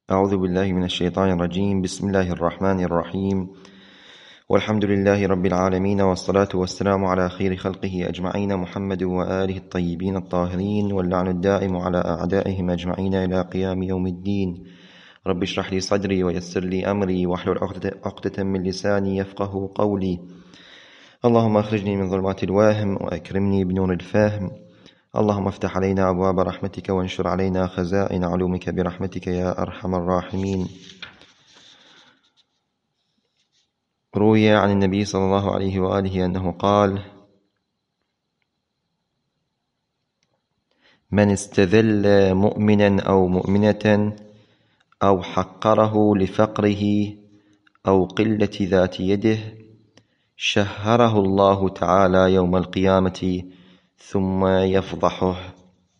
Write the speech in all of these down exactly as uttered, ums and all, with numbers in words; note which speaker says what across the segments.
Speaker 1: أعوذ بالله من الشيطان الرجيم. بسم الله الرحمن الرحيم، والحمد لله رب العالمين، والصلاة والسلام على خير خلقه أجمعين، محمد وآله الطيبين الطاهرين، واللعن الدائم على أعدائهم أجمعين إلى قيام يوم الدين. رب اشرح لي صدري ويسر لي أمري واحلل عقدة من لساني يفقه قولي. اللهم أخرجني من ظلمات الواهم وأكرمني بنور الفهم. اللهم افتح علينا أبواب رحمتك وانشر علينا خزائن علومك برحمتك يا أرحم الراحمين. روي عن النبي صلى الله عليه وآله أنه قال: من استذل مؤمنا أو مؤمنة أو حقره لفقره أو قلة ذات يده شهره الله تعالى يوم القيامة ثم يفضحه.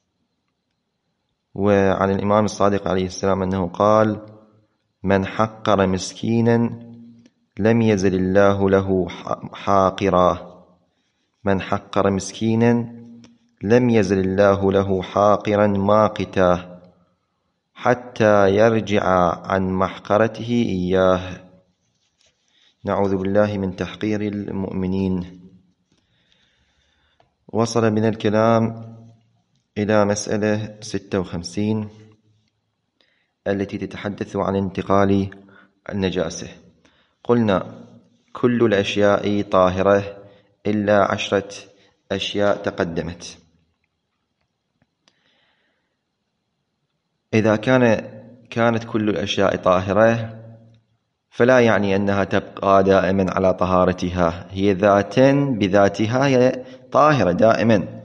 Speaker 1: وعن الإمام الصادق عليه السلام أنه قال: من حقر مسكينا لم يزل الله له حاقرا. من حقر مسكينا لم يزل الله له حاقرا ماقتا حتى يرجع عن محقرته إياه. نعوذ بالله من تحقير المؤمنين. وصل من الكلام إلى مسألة ستة وخمسين التي تتحدث عن انتقال النجاسة. قلنا كل الأشياء طاهرة إلا عشرة أشياء تقدمت. إذا كان كانت كل الأشياء طاهرة فلا يعني أنها تبقى دائما على طهارتها، هي ذاتا بذاتها هي طاهرة دائما،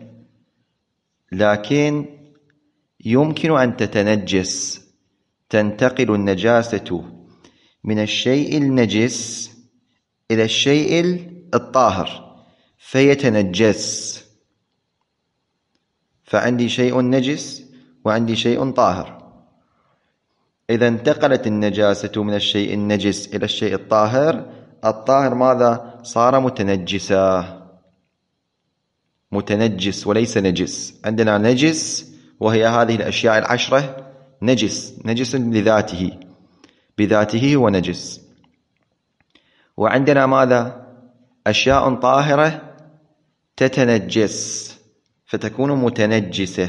Speaker 1: لكن يمكن أن تتنجس، تنتقل النجاسة من الشيء النجس إلى الشيء الطاهر فيتنجس. فعندي شيء نجس وعندي شيء طاهر. إذا انتقلت النجاسة من الشيء النجس إلى الشيء الطاهر، الطاهر ماذا؟ صار متنجسا، متنجس وليس نجس. عندنا نجس وهي هذه الأشياء العشرة، نجس نجس لذاته، بذاته هو نجس. وعندنا ماذا؟ أشياء طاهرة تتنجس فتكون متنجسة.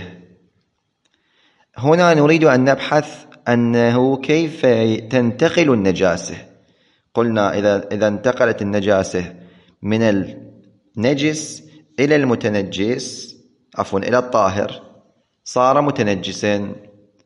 Speaker 1: هنا نريد أن نبحث أنه كيف تنتقل النجاسة. قلنا إذا, إذا انتقلت النجاسة من النجس إلى المتنجس، عفوا إلى الطاهر، صار متنجسا.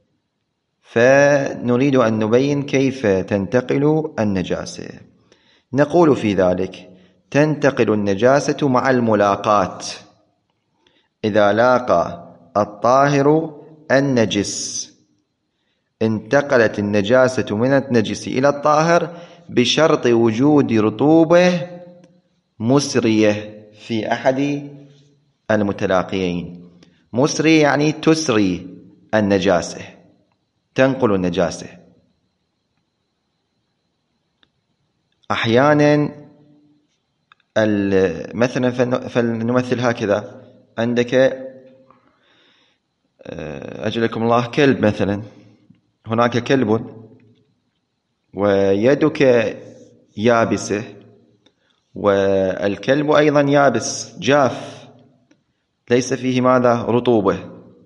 Speaker 1: فنريد أن نبين كيف تنتقل النجاسة. نقول في ذلك: تنتقل النجاسة مع الملاقات. إذا لاقى الطاهر النجس انتقلت النجاسة من النجس إلى الطاهر بشرط وجود رطوبة مسرية في أحد المتلاقيين. مسري يعني تسري النجاسة، تنقل النجاسة. أحيانا مثلا فلنمثل هكذا: عندك أجلكم الله كلب مثلا، هناك كلب ويدك يابسة والكلب أيضا يابس جاف ليس فيه ماذا؟ رطوبة.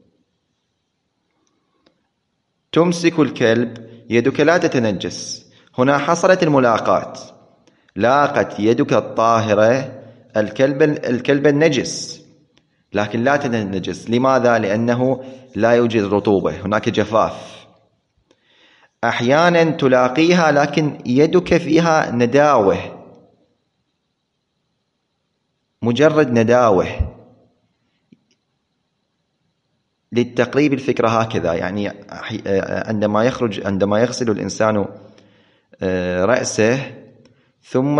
Speaker 1: تمسك الكلب، يدك لا تتنجس. هنا حصلت الملاقات، لاقت يدك الطاهرة الكلب الكلب النجس، لكن لا تتنجس. لماذا؟ لأنه لا يوجد رطوبة، هناك جفاف. أحيانا تلاقيها لكن يدك فيها نداوة، مجرد نداوة. للتقريب الفكرة هكذا، يعني عندما يخرج عندما يغسل الإنسان رأسه ثم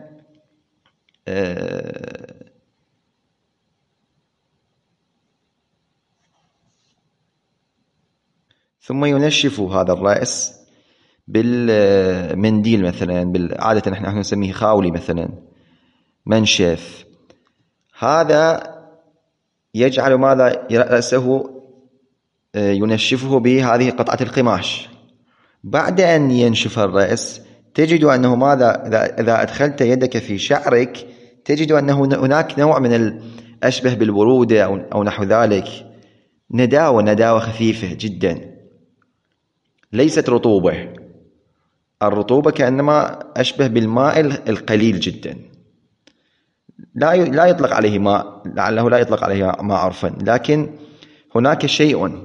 Speaker 1: ثم ينشف هذا الرأس بالمنديل مثلا، عادة نحن نسميه خاولي مثلا، منشف. هذا يجعل ماذا؟ رأسه ينشفه بهذه قطعة القماش بعد أن ينشف الرأس تجد أنه ماذا إذا أدخلت يدك في شعرك تجد أنه هناك نوع من الأشبه بالبرودة أو نحو ذلك، نداوة نداوة خفيفة جدا، ليست رطوبة. الرطوبة كأنما أشبه بالماء القليل جدا، لا لا يطلق عليه ماء، لعله لا يطلق عليه ماء عرفا، لكن هناك شيء.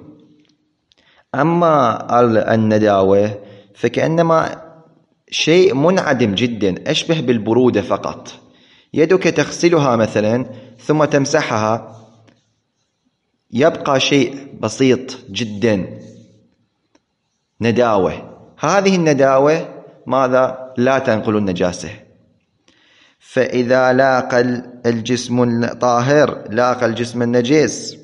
Speaker 1: أما النداوة فكأنما شيء منعدم جدا، أشبه بالبرودة فقط. يدك تغسلها مثلا ثم تمسحها يبقى شيء بسيط جدا، نداوة. هذه النداوة ماذا؟ لا تنقل النجاسة. فإذا لاقى الجسم الطاهر لاقى الجسم النجس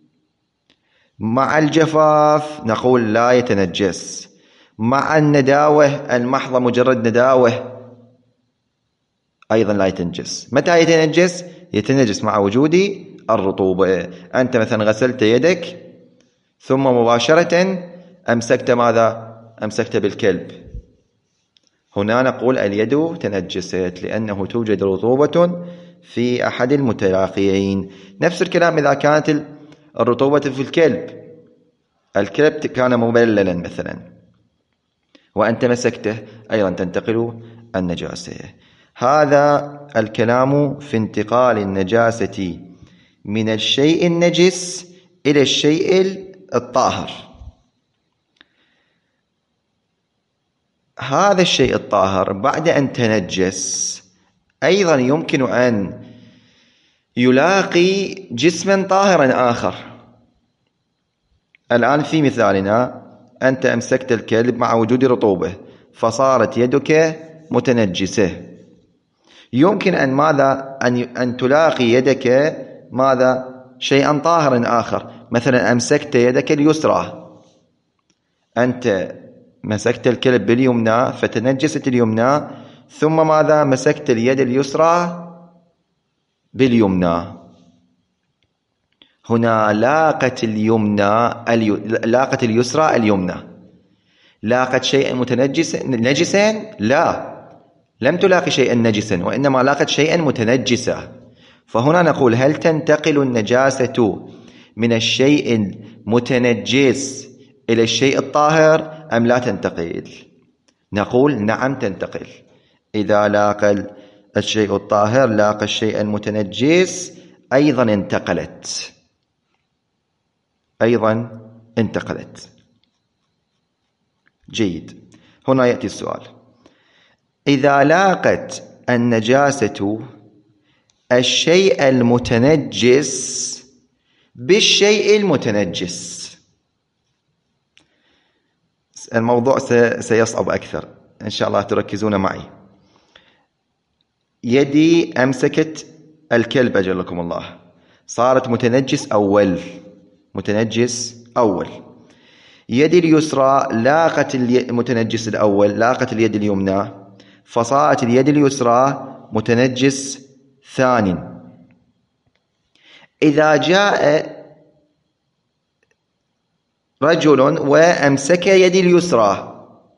Speaker 1: مع الجفاف نقول لا يتنجس، مع النداوة المحضة مجرد نداوة أيضا لا يتنجس. متى يتنجس؟ يتنجس مع وجود الرطوبة. أنت مثلا غسلت يدك ثم مباشرة أمسكت ماذا؟ أمسكت بالكلب، هنا نقول اليد تنجست لأنه توجد رطوبة في أحد المتلاقيين. نفس الكلام إذا كانت الرطوبة في الكلب، الكلب كان مبللا مثلا وأنت مسكته أيضا تنتقل النجاسة. هذا الكلام في انتقال النجاسة من الشيء النجس إلى الشيء الطاهر. هذا الشيء الطاهر بعد أن تنجس أيضا يمكن أن يلاقي جسما طاهرا آخر. الآن في مثالنا أنت أمسكت الكلب مع وجود رطوبة فصارت يدك متنجسة، يمكن أن ماذا؟ أن أن تلاقي يدك ماذا؟ شيئا طاهرا آخر. مثلا أمسكت يدك اليسرى، أنت مسكت الكلب باليمنى فتنجست اليمنى، ثم ماذا؟ مسكت اليد اليسرى باليمنى، هنا لاقت اليمنى الي... لاقت اليسرى اليمنى. لاقت شيئا متنجسا نجسا؟ لا، لم تلاقي شيئا نجسا، وإنما لاقت شيئا متنجسا. فهنا نقول هل تنتقل النجاسة من الشيء المتنجس إلى الشيء الطاهر أم لا تنتقل؟ نقول نعم تنتقل. إذا لاقى الشيء الطاهر لاقى الشيء المتنجس أيضا انتقلت، أيضا انتقلت. جيد. هنا يأتي السؤال: إذا لاقت النجاسة الشيء المتنجس بالشيء المتنجس، الموضوع سيصعب أكثر، إن شاء الله تركزون معي. يدي أمسكت الكلب أجلكم الله، صارت متنجس أول، متنجس أول. يدي اليسرى لاقت المتنجس الأول، لاقت اليد اليمنى، فصارت اليد اليسرى متنجس ثاني. إذا جاء رجل وأمسك يدي اليسرى،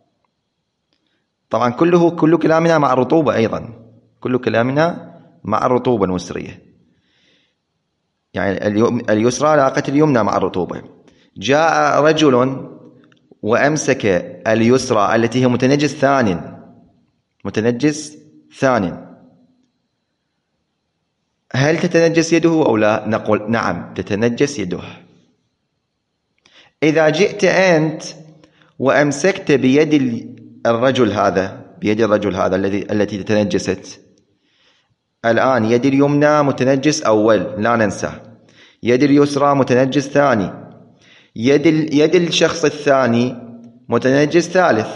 Speaker 1: طبعا كله كل كلامنا مع الرطوبة، أيضا كل كلامنا مع الرطوبة المسرية، يعني اليسرى لاقت اليمنى مع الرطوبة. جاء رجل وأمسك اليسرى التي هي متنجس ثاني، متنجس ثاني، هل تتنجس يده أو لا؟ نقول نعم تتنجس يده. إذا جئت أنت وأمسكت بيد الرجل هذا، بيد الرجل هذا الذي التي تتنجست، الآن يد اليمنى متنجس أول لا ننسى، يد اليسرى متنجس ثاني، يد يد الشخص الثاني متنجس ثالث.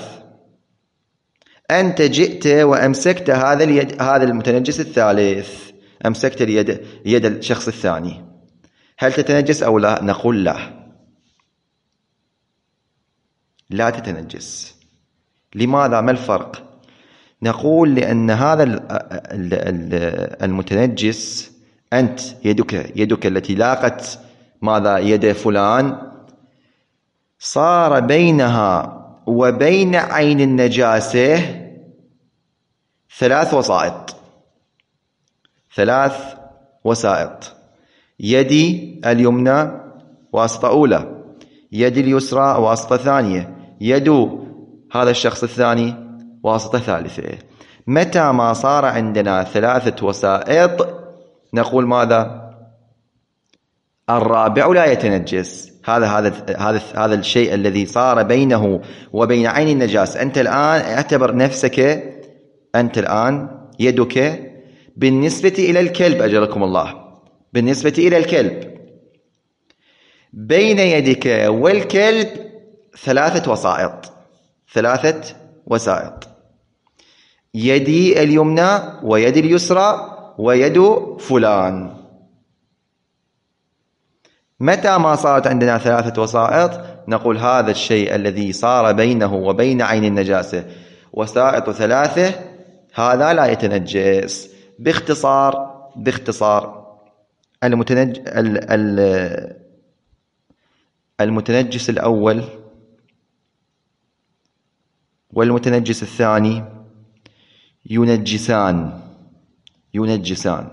Speaker 1: أنت جئت وأمسكت هذا اليد، هذا المتنجس الثالث، أمسكت اليد يد الشخص الثاني، هل تتنجس أو لا؟ نقول لا، لا تتنجس. لماذا؟ ما الفرق؟ نقول لأن هذا المتنجس، أنت يدك يدك التي لاقت ماذا؟ يد فلان، صار بينها وبين عين النجاسة ثلاث وسائط ثلاث وسائط يدي اليمنى واسطة أولى، يدي اليسرى واسطة ثانية، يد هذا الشخص الثاني واسطة ثالثة. متى ما صار عندنا ثلاثة وسائط نقول ماذا؟ الرابع لا يتنجس. هذا هذا هذا هذا الشيء الذي صار بينه وبين عين النجاسة. أنت الآن اعتبر نفسك، أنت الآن يدك بالنسبة إلى الكلب، أجركم الله، بالنسبة إلى الكلب بين يدك والكلب ثلاثة وسائط ثلاثة وسائط يدي اليمنى ويدي اليسرى ويد فلان. متى ما صارت عندنا ثلاثة وسائط نقول هذا الشيء الذي صار بينه وبين عين النجاسة وسائط ثلاثة هذا لا يتنجس. باختصار باختصار المتنج... ال... ال... المتنجس الأول والمتنجس الثاني ينجسان ينجسان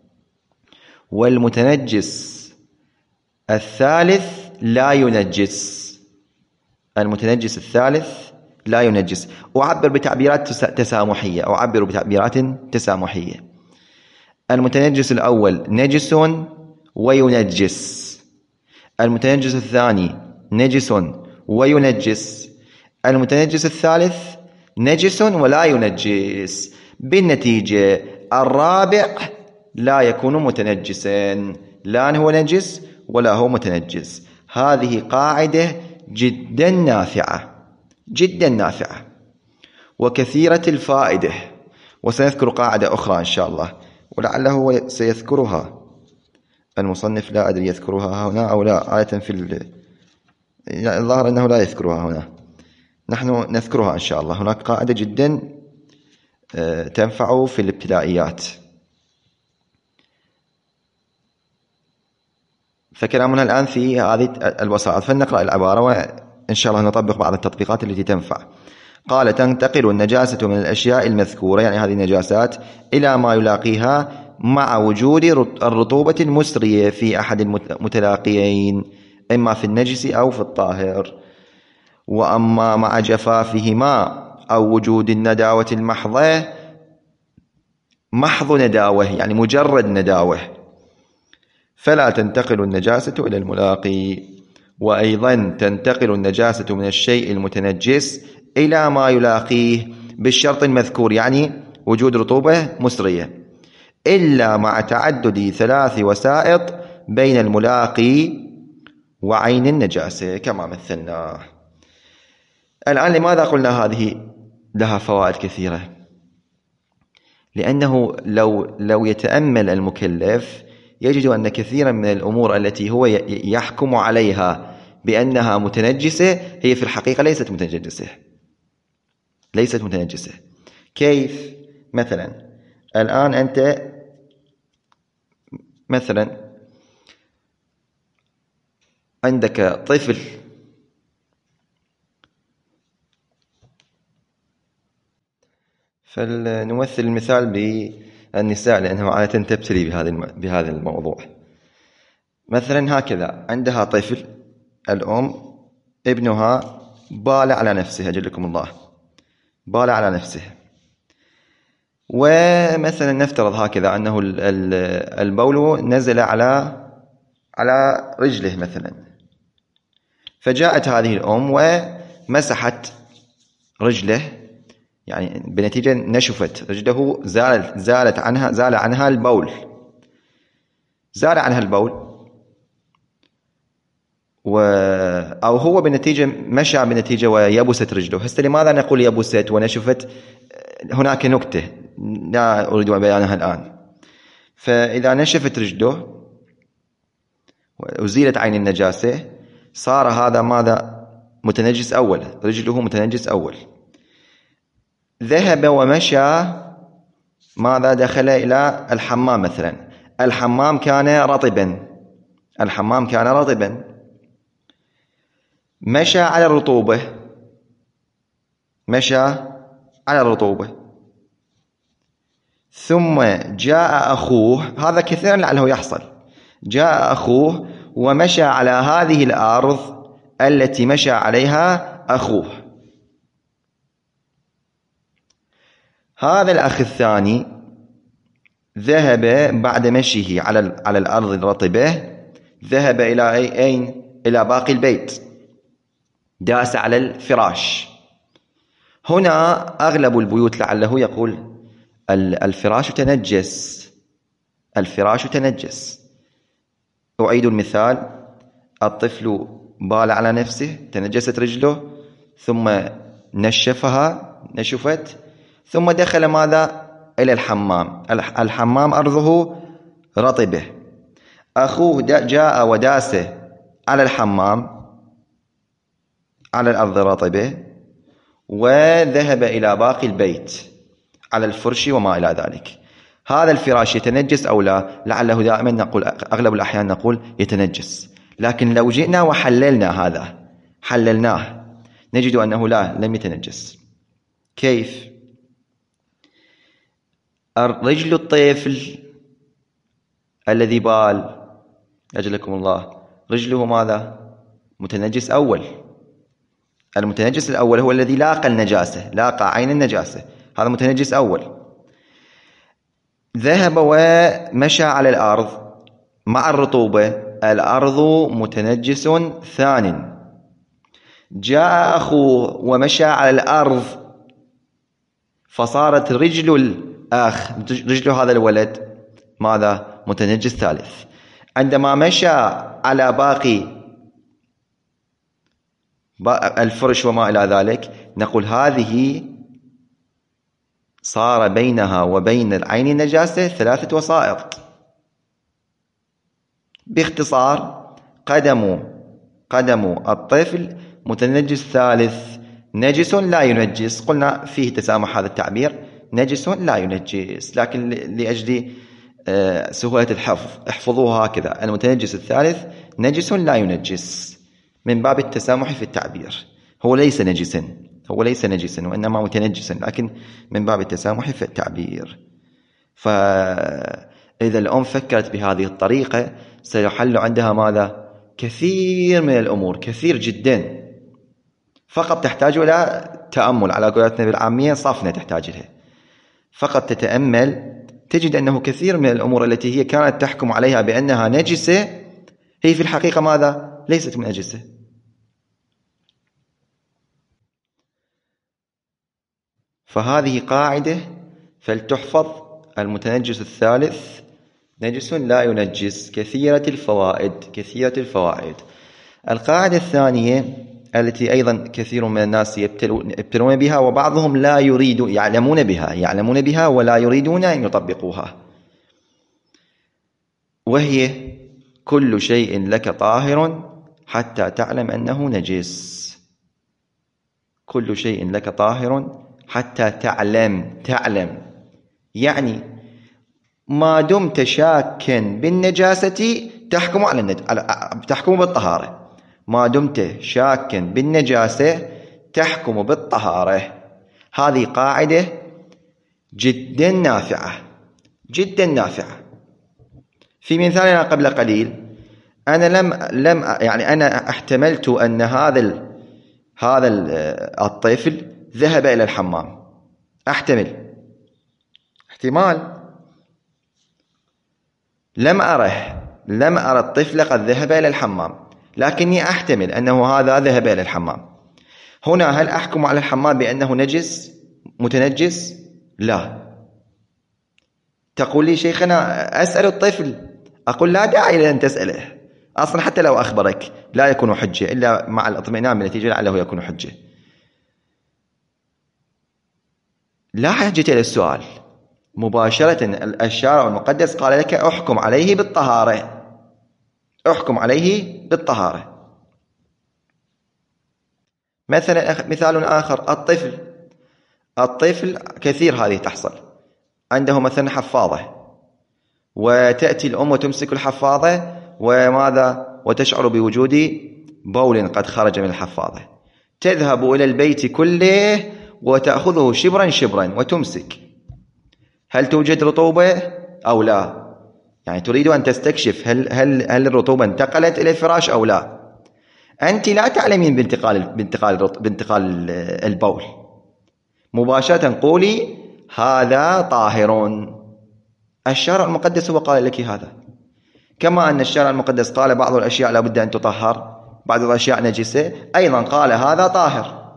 Speaker 1: والمتنجس الثالث لا ينجس. المتنجس الثالث لا ينجس. أعبر بتعبيرات تسامحية أعبر بتعبيرات تسامحية. المتنجس الأول نجس وينجس، المتنجس الثاني نجس وينجس، المتنجس الثالث نجس ولا ينجس. بالنتيجة الرابع لا يكون متنجسا، لا هو نجس ولا هو متنجس. هذه قاعدة جدا نافعة جدا نافعة وكثيرة الفائدة، وسنذكر قاعدة أخرى إن شاء الله ولعله هو سيذكرها المصنف، لا أدري يذكرها هنا أو لا. عادة في ال... يعني الظاهر أنه لا يذكرها هنا، نحن نذكرها إن شاء الله. هناك قاعدة جدا تنفع في الابتدائيات. فكلامنا الآن في هذه الوسائط، فلنقرأ العبارة وإن شاء الله نطبق بعض التطبيقات التي تنفع. قال: تنتقل النجاسة من الأشياء المذكورة، يعني هذه النجاسات، إلى ما يلاقيها مع وجود الرطوبة المسرية في أحد المتلاقيين، إما في النجس أو في الطاهر. وأما مع جفافهما أو وجود النداوة المحضة، محض نداوة يعني مجرد نداوة، فلا تنتقل النجاسة إلى الملاقي. وأيضا تنتقل النجاسة من الشيء المتنجس إلى ما يلاقيه بالشرط المذكور، يعني وجود رطوبة مسرية، إلا مع تعدد ثلاث وسائط بين الملاقي وعين النجاسة كما مثلنا. الآن لماذا قلنا هذه لها فوائد كثيرة؟ لأنه لو لو يتأمل المكلف يجد أن كثيرا من الأمور التي هو يحكم عليها بأنها متنجسة هي في الحقيقة ليست متنجسة ليست متنجسة. كيف؟ مثلا الآن أنت مثلا عندك طفل فلنمثل المثال بالنساء لأنه عادة تبتلي بهذا الموضوع. مثلا هكذا عندها طفل، الأم ابنها بال على نفسه، أجلكم الله، بال على نفسه، ومثلا نفترض هكذا أنه البول نزل على على رجله مثلا، فجاءت هذه الأم ومسحت رجله، يعني بنتيجة نشفت رجله، زالت زالت عنها زال عنها البول زال عنها البول و... أو هو بالنتيجة مشى بالنتيجة ويبست رجله. هسه لماذا نقول يبست ونشفت؟ هناك نكتة لا أريد بيانها الآن. فإذا نشفت رجله وأزيلت عين النجاسة صار هذا ماذا؟ متنجس أول، رجله متنجس أول. ذهب ومشى، ماذا؟ دخل إلى الحمام مثلا، الحمام كان رطبا الحمام كان رطبا مشى على الرطوبة، مشى على الرطوبة، ثم جاء أخوه، هذا كثيرا لعله يحصل، جاء أخوه ومشى على هذه الأرض التي مشى عليها أخوه. هذا الأخ الثاني ذهب بعد مشيه على على الأرض الرطبة، ذهب إلى أين؟ إلى باقي البيت، داس على الفراش. هنا أغلب البيوت لعله يقول الفراش تنجس، الفراش تنجس. أعيد المثال: الطفل بال على نفسه، تنجست رجله، ثم نشفها نشفت، ثم دخل ماذا؟ إلى الحمام. الحمام أرضه رطبة، أخوه جاء وداس على الحمام على الأرض الرطبة، وذهب إلى باقي البيت على الفرش وما إلى ذلك. هذا الفراش يتنجس أو لا؟ لعله دائما نقول، أغلب الأحيان نقول يتنجس، لكن لو جئنا وحللنا هذا، حللناه، نجد أنه لا، لم يتنجس. كيف؟ رجل الطفل الذي بال، أجلكم الله، رجله ماذا؟ متنجس أول. المتنجس الأول هو الذي لاقى النجاسة، لاقى عين النجاسة، هذا متنجس أول. ذهب ومشى على الأرض مع الرطوبة، الأرض متنجس ثان. جاء أخوه ومشى على الأرض، فصارت رجل الأخ، رجل هذا الولد ماذا؟ متنجس ثالث. عندما مشى على باقي الفرش وما إلى ذلك، نقول هذه صار بينها وبين العين النجاسة ثلاثة وسائط. باختصار، قدم قدم الطفل متنجس ثالث، نجس لا ينجس. قلنا فيه تسامح هذا التعبير، نجس لا ينجس، لكن لأجل سهولة الحفظ احفظوها هكذا: المتنجس الثالث نجس لا ينجس، من باب التسامح في التعبير. هو ليس نجسا، هو ليس نجسا وإنما متنجسا، لكن من باب التسامح في التعبير. فإذا الأم فكرت بهذه الطريقة سيحل عندها ماذا؟ كثير من الأمور، كثير جدا، فقط تحتاج إلى تأمل، على قولتنا بالعامية صفنة تحتاج لها، فقط تتأمل تجد أنه كثير من الأمور التي هي كانت تحكم عليها بأنها نجسة، هي في الحقيقة ماذا؟ ليست من نجسة. فهذه قاعدة فلتحفظ: المتنجس الثالث نجس لا ينجس، كثيرة الفوائد، كثيرة الفوائد. القاعدة الثانية التي أيضا كثير من الناس يبتلون بها، وبعضهم لا يريد، يعلمون بها يعلمون بها ولا يريدون أن يطبقوها، وهي: كل شيء لك طاهر حتى تعلم أنه نجس. كل شيء لك طاهر حتى تعلم تعلم يعني ما دمت شاكا بالنجاسة تحكم على النج... تحكم بالطهارة. ما دمت شاكا بالنجاسة تحكم بالطهارة. هذه قاعدة جدا نافعة، جدا نافعة. في مثالنا قبل قليل، أنا لم لم يعني أنا احتملت أن هذا ال... هذا الطفل ذهب إلى الحمام، أحتمل احتمال، لم أره لم أرى الطفل قد ذهب إلى الحمام، لكني أحتمل أنه هذا ذهب إلى الحمام. هنا هل أحكم على الحمام بأنه نجس متنجس؟ لا. تقول لي شيخنا أسأل الطفل، أقول لا داعي لأن تسأله، أصلا حتى لو أخبرك لا يكون حجة إلا مع الاطمئنان بالنتيجة لعله يكون حجة. لا حاجة إلى السؤال، مباشرة الشارع المقدس قال لك احكم عليه بالطهارة، احكم عليه بالطهارة. مثلا مثال آخر، الطفل الطفل كثير هذه تحصل، عنده مثلا حفاظة، وتأتي الأم وتمسك الحفاظة وماذا وتشعر بوجود بول قد خرج من الحفاظة، تذهب إلى البيت كله وتأخذه شبرا شبرا وتمسك، هل توجد رطوبة أو لا؟ يعني تريد أن تستكشف هل هل هل الرطوبة انتقلت إلى الفراش أو لا. أنت لا تعلمين بانتقال بانتقال بانتقال البول، مباشرة قولي هذا طاهر. الشرع المقدس هو قال لك هذا، كما أن الشرع المقدس قال بعض الأشياء لا بد أن تطهر، بعض الأشياء نجسة، أيضا قال هذا طاهر.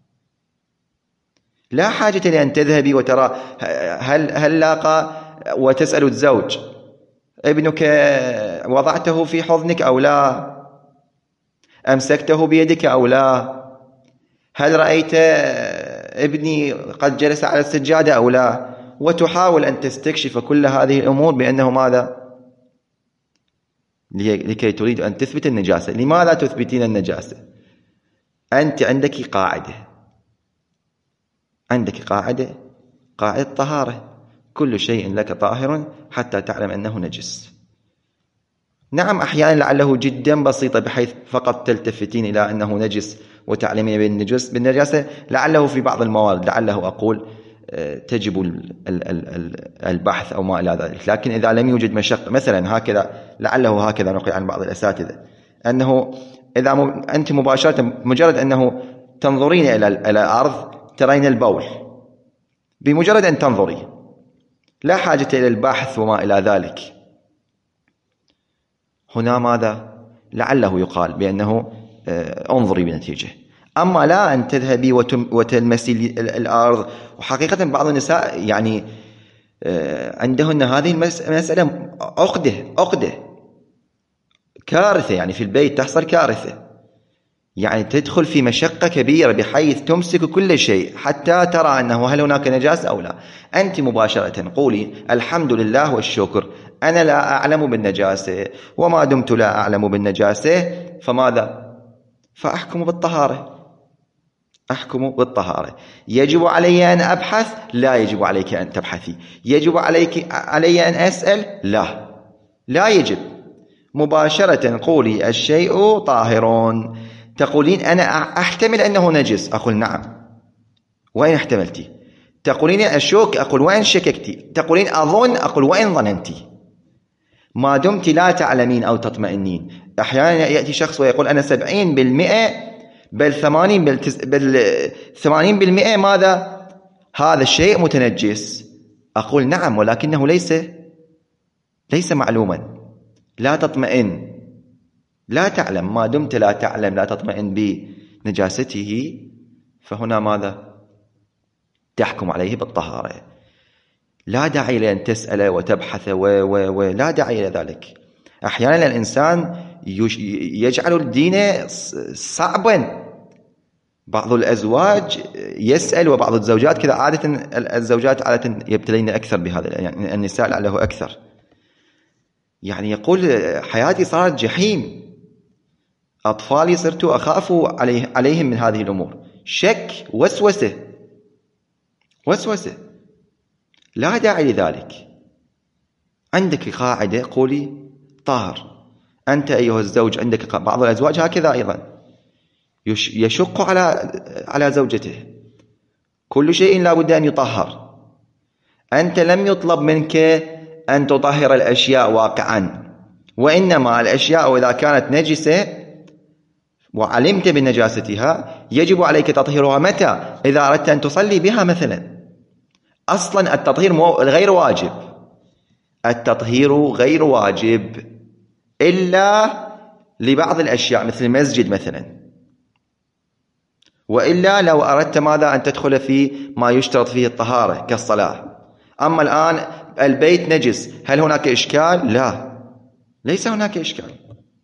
Speaker 1: لا حاجة لأن تذهبي وترى هل هل لاقى وتسأل الزوج ابنك وضعته في حضنك أو لا، أمسكته بيدك أو لا، هل رأيت ابني قد جلس على السجادة أو لا، وتحاول أن تستكشف كل هذه الأمور بأنه ماذا؟ لكي تريد أن تثبت النجاسة. لماذا تثبتين النجاسة؟ أنت عندك قاعدة، عندك قاعدة قاعدة طهارة، كل شيء لك طاهر حتى تعلم أنه نجس. نعم أحيانا لعله جدا بسيطة بحيث فقط تلتفتين إلى أنه نجس وتعلمين بالنجس بالنجاسة، لعله في بعض الموارد لعله أقول تجب البحث أو ما إلى ذلك. لكن إذا لم يوجد مشقة مثلا هكذا، لعله هكذا نقول عن بعض الأساتذة، أنه إذا أنت مباشرة مجرد أنه تنظرين إلى الأرض ترين البول، بمجرد أن تنظري، لا حاجة إلى البحث وما إلى ذلك. هنا ماذا؟ لعله يقال بأنه انظري بنتيجة. أما لا أن تذهبي وتلمسي الأرض. وحقيقة بعض النساء يعني عندهن هذه المسألة عقدة عقدة كارثة، يعني في البيت تحصل كارثة، يعني تدخل في مشقة كبيرة بحيث تمسك كل شيء حتى ترى أنه هل هناك نجاسة أو لا. أنت مباشرة قولي الحمد لله والشكر، أنا لا أعلم بالنجاسة، وما دمت لا أعلم بالنجاسة فماذا؟ فأحكم بالطهارة، أحكم بالطهارة. يجب علي أن أبحث؟ لا يجب عليك أن تبحثي. يجب عليك علي أن أسأل؟ لا، لا يجب. مباشرة قولي الشيء طاهر. تقولين أنا أحتمل أنه نجس، أقول نعم، وين احتملتي؟ تقولين أشك، أقول وين شككتي؟ تقولين أظن، أقول وين ظننتي؟ ما دمت لا تعلمين أو تطمئنين. أحيانا يأتي شخص ويقول أنا سبعين بالمئة بل ثمانين بل ثمانين بالمئة ماذا؟ هذا الشيء متنجس. أقول نعم، ولكنه ليس ليس معلوما. لا تطمئن، لا تعلم. ما دمت لا تعلم، لا تطمئن بنجاسته، فهنا ماذا؟ تحكم عليه بالطهارة. لا داعي لأن تسأل وتبحث و و و لا داعي إلى ذلك. أحيانا الإنسان يجعل الدين صعبا. بعض الأزواج يسأل، وبعض الزوجات كذا عادة، الزوجات عادة يبتلين أكثر بهذا، يعني النساء لعله أكثر، يعني يقول حياتي صارت جحيم، أطفالي صرت أخاف عليه عليهم من هذه الأمور. شك، وسوسة وسوسة، لا داعي لذلك. عندك قاعدة قولي طاهر. أنت أيها الزوج عندك، بعض الأزواج هكذا أيضا يشق على على زوجته، كل شيء لا بد أن يطهر. أنت لم يطلب منك أن تطهر الأشياء واقعا، وإنما الأشياء إذا كانت نجسة وعلمت بنجاستها يجب عليك تطهيرها. متى؟ إذا أردت أن تصلي بها مثلا. أصلا التطهير غير واجب، التطهير غير واجب إلا لبعض الأشياء مثل المسجد مثلا، وإلا لو أردت ماذا؟ أن تدخل في ما يشترط فيه الطهارة كالصلاة. أما الآن البيت نجس، هل هناك إشكال؟ لا، ليس هناك إشكال.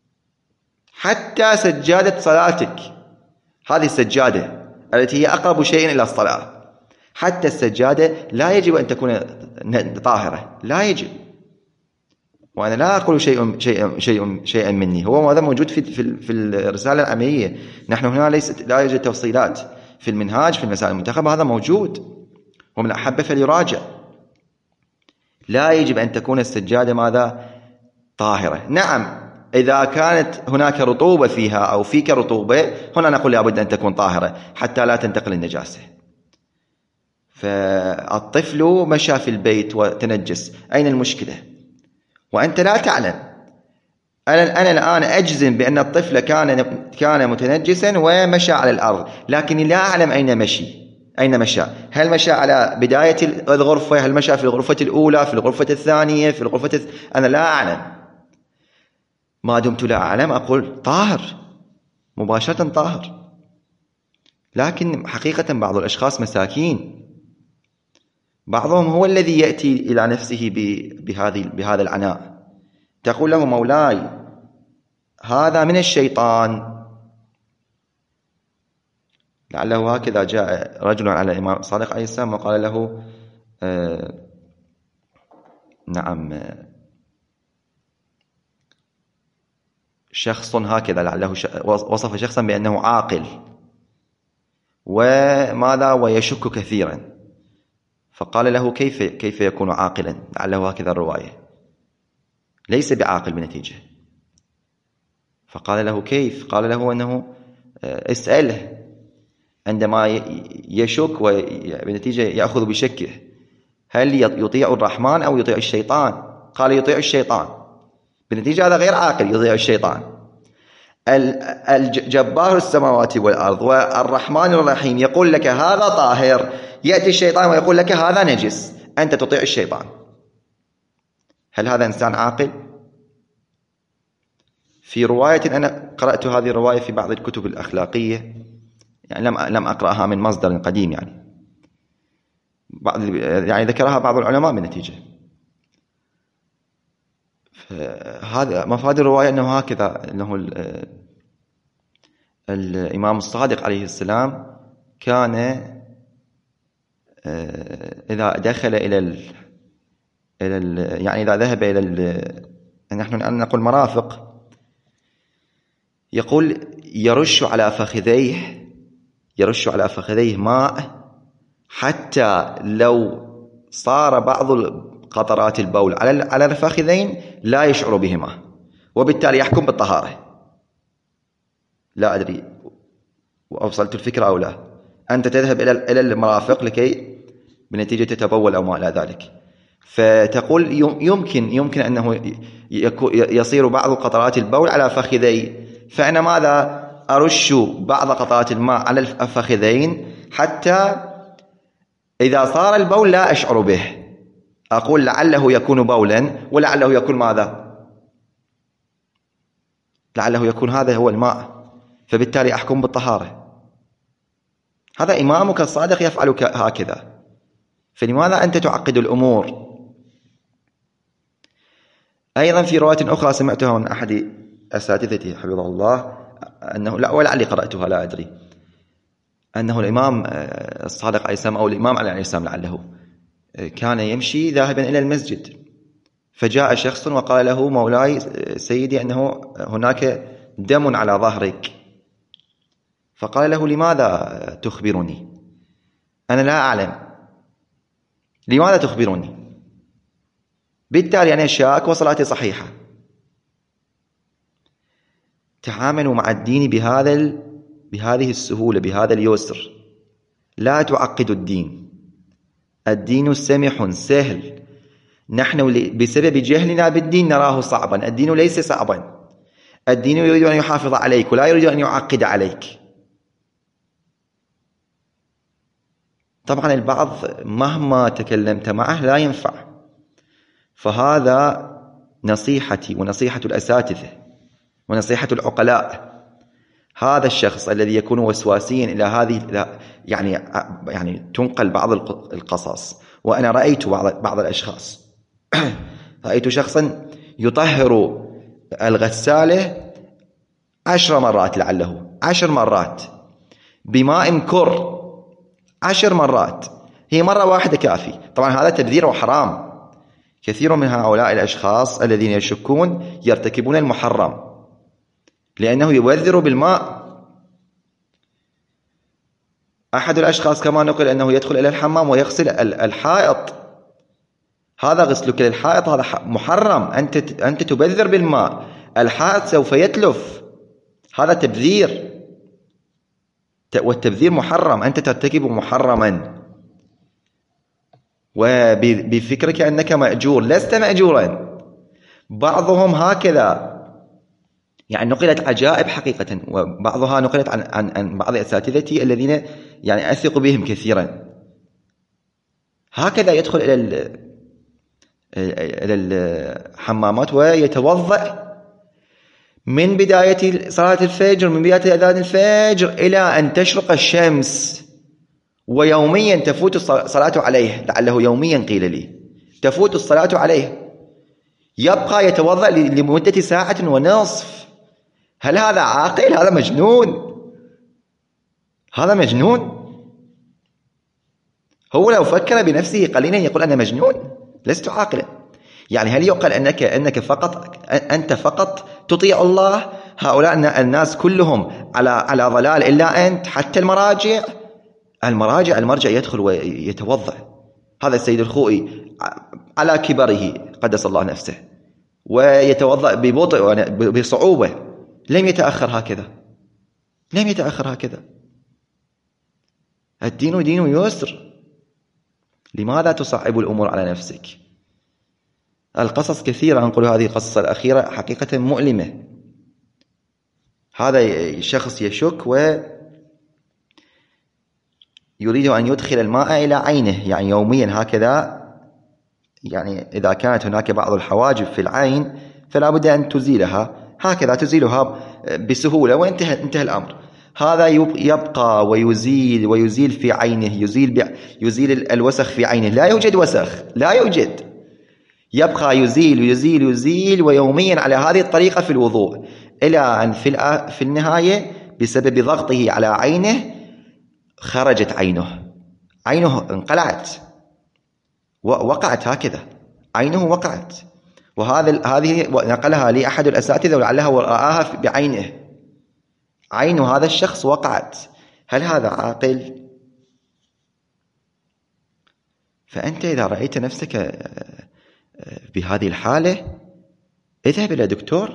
Speaker 1: حتى سجادة صلاتك، هذه السجادة التي هي أقرب شيء إلى الصلاة، حتى السجادة لا يجب أن تكون طاهرة، لا يجب. وأنا لا أقول شيء شيء شيء شيئا مني، هو هذا موجود في في في الرسالة العملية. نحن هنا ليس لا يوجد تفصيلات في المنهاج، في المسائل المنتخبة هذا موجود، ومن أحب فليراجع. لا يجب أن تكون السجادة ماذا؟ طاهرة. نعم، إذا كانت هناك رطوبة فيها أو فيك رطوبة، هنا نقول لابد أن تكون طاهرة حتى لا تنتقل النجاسة. فالطفل مشى في البيت وتنجس، أين المشكلة؟ وأنت لا تعلم. أنا أنا الآن أجزم بأن الطفل كان كان متنجسا ومشى على الأرض، لكني لا أعلم أين مشي أين مشى. هل مشى على بداية الغرفة؟ هل مشى في الغرفة الأولى، في الغرفة الثانية، في الغرفة الث... أنا لا أعلم. ما دمت لا أعلم أقول طاهر، مباشرة طاهر. لكن حقيقة بعض الأشخاص مساكين، بعضهم هو الذي يأتي إلى نفسه بهذه بهذا العناء. تقول له مولاي هذا من الشيطان. لعله هكذا جاء رجل على الإمام الصادق عليه السلام وقال له آه نعم شخص هكذا، لعله وصف شخصا بأنه عاقل وماذا ويشك كثيرا، فقال له كيف كيف يكون عاقلا؟ لعله هكذا الرواية، ليس بعاقل بنتيجة. فقال له كيف؟ قال له أنه اسأله عندما يشك وبنتيجة يأخذ بشكه هل يطيع الرحمن أو يطيع الشيطان؟ قال يطيع الشيطان، بنتيجة هذا غير عاقل يطيع الشيطان. الجبار السماوات والأرض والرحمن الرحيم يقول لك هذا طاهر، يأتي الشيطان ويقول لك هذا نجس، أنت تطيع الشيطان. هل هذا إنسان عاقل؟ في رواية أنا قرأت هذه الرواية في بعض الكتب الأخلاقية، يعني لم لم أقرأها من مصدر قديم، يعني بعض يعني ذكرها بعض العلماء بالنتيجة. هذا مفاد الرواية أنه هكذا، أنه الإمام الصادق عليه السلام كان إذا دخل إلى ال إلى ال يعني إذا ذهب إلى ال نحن نقول مرافق، يقول يرش على فخذيه يرش على فخذيه ماء حتى لو صار بعض قطرات البول على على الفخذين لا يشعر بهما، وبالتالي يحكم بالطهارة. لا أدري وأوصلت الفكرة أو لا. أنت تذهب إلى إلى المرافق لكي بنتيجة تتبول أو ما إلى ذلك، فتقول يمكن يمكن أنه يصير بعض قطرات البول على فخذي، فأنا ماذا أرش بعض قطرات الماء على الفخذين حتى إذا صار البول لا أشعر به. أقول لعله يكون بولا ولعله يكون ماذا؟ لعله يكون هذا هو الماء، فبالتالي أحكم بالطهارة. هذا إمامك الصادق يفعل هكذا، فلماذا أنت تعقد الأمور؟ أيضا في رواية أخرى سمعتها من أحد أساتذتي حفظه الله أنه لا ولعلي قرأتها لا أدري، أنه الإمام الصادق عليه السلام أو الإمام عليه السلام لعله كان يمشي ذاهبا إلى المسجد، فجاء شخص وقال له مولاي سيدي أنه هناك دم على ظهرك. فقال له لماذا تخبرني؟ أنا لا أعلم، لماذا تخبرني؟ بالتالي أنا شاك وصلاتي صحيحة. تعاملوا مع الدين بهذا ال... بهذه السهولة، بهذا اليسر، لا تعقدوا الدين. الدين سمح سهل، نحن بسبب جهلنا بالدين نراه صعبا. الدين ليس صعبا، الدين يريد أن يحافظ عليك ولا يريد أن يعقد عليك. طبعا البعض مهما تكلمت معه لا ينفع، فهذا نصيحتي ونصيحة الأساتذة ونصيحة العقلاء. هذا الشخص الذي يكون وسواسيا إلى هذه يعني يعني تنقل بعض القصص، وأنا رأيت بعض بعض الأشخاص رأيت شخصا يطهر الغسالة عشر مرات، لعله عشر مرات بماء مكر، عشر مرات، هي مرة واحدة كافي. طبعا هذا تبذير وحرام. كثير من هؤلاء الأشخاص الذين يشكون يرتكبون المحرم، لأنه يبذر بالماء. أحد الأشخاص كما نقول أنه يدخل إلى الحمام ويغسل الحائط، هذا غسلك للحائط هذا محرم، أنت أنت تبذر بالماء، الحائط سوف يتلف، هذا تبذير، والتبذير محرم، أنت ترتكب محرما. وبفكرك أنك مأجور. لست مأجورا. بعضهم هكذا، يعني نقلت عجائب حقيقة، وبعضها نقلت عن, عن, عن بعض أساتذتي الذين يعني أثق بهم كثيرا. هكذا يدخل إلى إلى الحمامات ويتوضأ من بداية صلاة الفجر، من بداية أذان الفجر إلى أن تشرق الشمس، ويوميا تفوت الصلاة عليه، لعله يوميا قيل لي تفوت الصلاة عليه، يبقى يتوضأ لمدة ساعة ونصف. هل هذا عاقل؟ هذا مجنون، هذا مجنون. هو لو فكر بنفسه قليلا يقول أنا مجنون، لست عاقلا. يعني هل يقال أنك أنك فقط أنت فقط تطيع الله؟ هؤلاء الناس كلهم على على ضلال إلا أنت، حتى المراجع المراجع المرجع يدخل ويتوضأ. هذا السيد الخوئي على كبره قدس الله نفسه ويتوضأ ببطء بصعوبة، لم يتأخر هكذا، لم يتأخر هكذا. الدين دين يسر، لماذا تصعب الأمور على نفسك؟ القصص كثيرة، أنقل هذه القصة الأخيرة حقيقة مؤلمة. هذا شخص يشك ويريد أن يدخل الماء إلى عينه، يعني يوميا هكذا. يعني إذا كانت هناك بعض الحواجب في العين فلا بد أن تزيلها، هكذا تزيلها بسهولة وانتهى انتهى الأمر. هذا يبقى ويزيل ويزيل في عينه، يزيل يزيل الوسخ في عينه، لا يوجد وسخ، لا يوجد، يبقى يزيل ويزيل يزيل ويوميا على هذه الطريقة في الوضوء، إلى أن في في النهاية بسبب ضغطه على عينه خرجت عينه، عينه انقلعت ووقعت هكذا، عينه وقعت. وهذا هذه نقلها لي أحد الأساتذة ولعلها رآها بعينه، عين هذا الشخص وقعت. هل هذا عاقل؟ فأنت إذا رأيت نفسك بهذه الحالة اذهب إلى دكتور.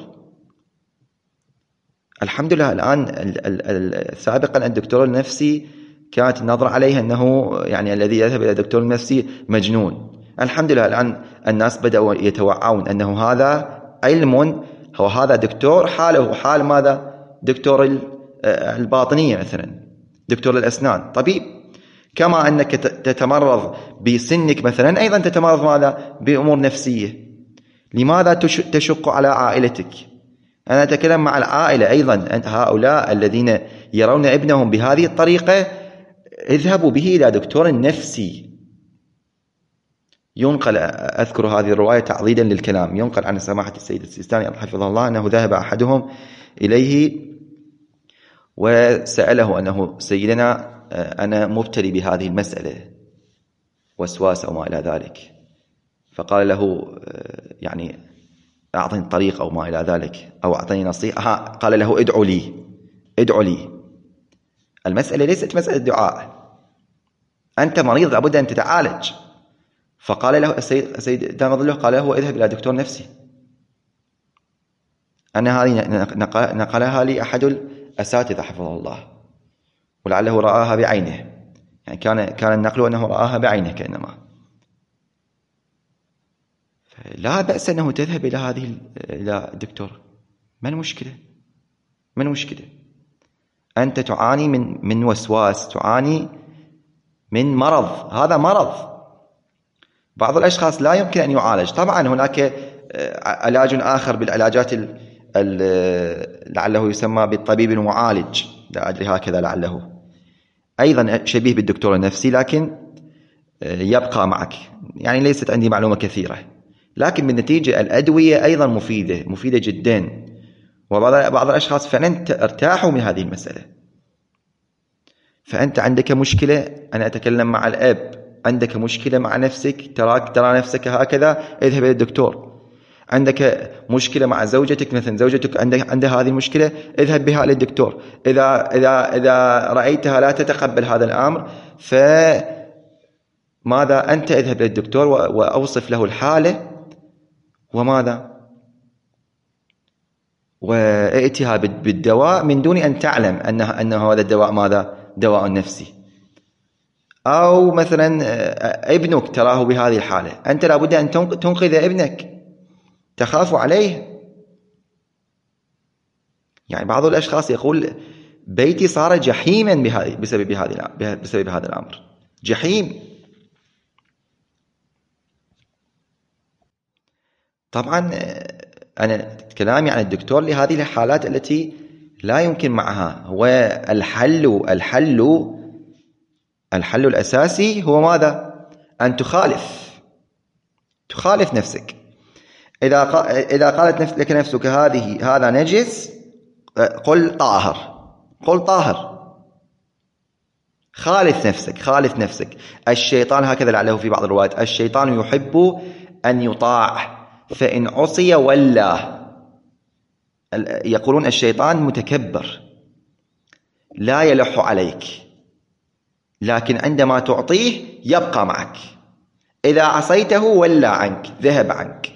Speaker 1: الحمد لله الآن سابقا الدكتور النفسي كانت النظرة عليه أنه يعني الذي يذهب إلى دكتور النفسي مجنون. الحمد لله الآن الناس بدأوا يتوعون أنه هذا علم، هو هذا دكتور حاله حال ماذا؟ دكتور الباطنية مثلا، دكتور الأسنان، طبيب. كما أنك تتمرض بسنك مثلا، أيضا تتمرض ماذا؟ بأمور نفسية. لماذا تشق على عائلتك؟ أنا أتكلم مع العائلة أيضا. هؤلاء الذين يرون ابنهم بهذه الطريقة اذهبوا به إلى دكتور نفسي. ينقل، أذكر هذه الرواية تعضيدا للكلام، ينقل عن سماحة السيد السيستاني حفظه الله أنه ذهب أحدهم إليه وسأله أنه سيدنا أنا مبتلي بهذه المسألة، وسواس أو ما إلى ذلك، فقال له يعني أعطني طريق أو ما إلى ذلك، أو أعطني نصيحة. قال له ادعو لي، ادعو لي. المسألة ليست مسألة دعاء، أنت مريض لابد أن تتعالج. فقال له السيد السيد دام ظله، قال له اذهب إلى دكتور نفسي. أنا هذه نقلها لي أحد الأساتذة حفظه الله، ولعله رآها بعينه، يعني كان كان النقل أنه رآها بعينه كأنما. لا بأس أنه تذهب إلى هذه إلى الدكتور، ما المشكلة؟ ما المشكلة؟ أنت تعاني من من وسواس، تعاني من مرض، هذا مرض. بعض الأشخاص لا يمكن أن يعالج. طبعا هناك علاج آخر بالعلاجات لعله يسمى بالطبيب المعالج، لا أدري هكذا لعله، أيضا شبيه بالدكتور النفسي، لكن يبقى معك. يعني ليست عندي معلومة كثيرة، لكن بالنتيجة الأدوية أيضا مفيدة، مفيدة جدا. وبعض الأشخاص فعلا ارتاحوا من هذه المسألة. فأنت عندك مشكلة، أنا أتكلم مع الأب، عندك مشكلة مع نفسك، تراك ترى نفسك هكذا، اذهب إلى الدكتور. عندك مشكلة مع زوجتك مثلا، زوجتك عندها عندها هذه المشكلة، اذهب بها إلى الدكتور. إذا إذا إذا رأيتها لا تتقبل هذا الأمر، فماذا؟ أنت اذهب إلى الدكتور وأوصف له الحالة، وماذا؟ وائتها بالدواء من دون أن تعلم أنه أنه هذا الدواء ماذا؟ دواء نفسي. أو مثلا ابنك تراه بهذه الحالة، أنت لابد أن تنقذ ابنك، تخاف عليه. يعني بعض الأشخاص يقول بيتي صار جحيما بسبب هذه بسبب هذا الأمر، جحيم. طبعا أنا كلامي عن الدكتور لهذه الحالات التي لا يمكن معها. هو الحل الحل الحل الأساسي هو ماذا؟ أن تخالف تخالف نفسك. إذا إذا قالت لك نفسك هذه هذا نجس، قل طاهر، قل طاهر. خالف نفسك، خالف نفسك. الشيطان هكذا لعله في بعض الروايات: الشيطان يحب أن يطاع، فإن عصي ولى. يقولون الشيطان متكبر لا يلح عليك، لكن عندما تعطيه يبقى معك، إذا عصيته ولى عنك، ذهب عنك.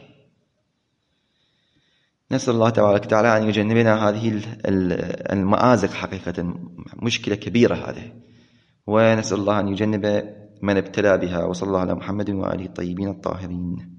Speaker 1: نسأل الله تبارك وتعالى أن يجنبنا هذه المآزق، حقيقة مشكلة كبيرة هذه، ونسأل الله أن يجنب من ابتلى بها. وصلى الله على محمد وآله الطيبين الطاهرين.